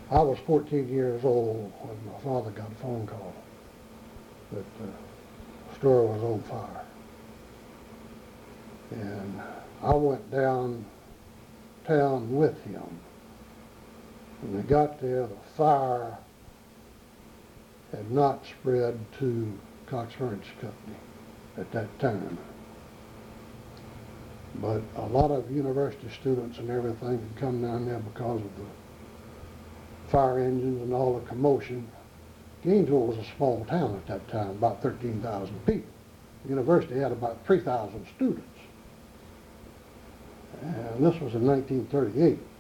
I was 14 years old when my father got a phone call that the store was on fire. And I went downtown with him. When we got there, the fire had not spread to Cox Furniture Company at that time. But a lot of university students and everything had come down there because of the fire engines and all the commotion. Gainesville was a small town at that time, about 13,000 people. The university had about 3,000 students. And this was in 1938.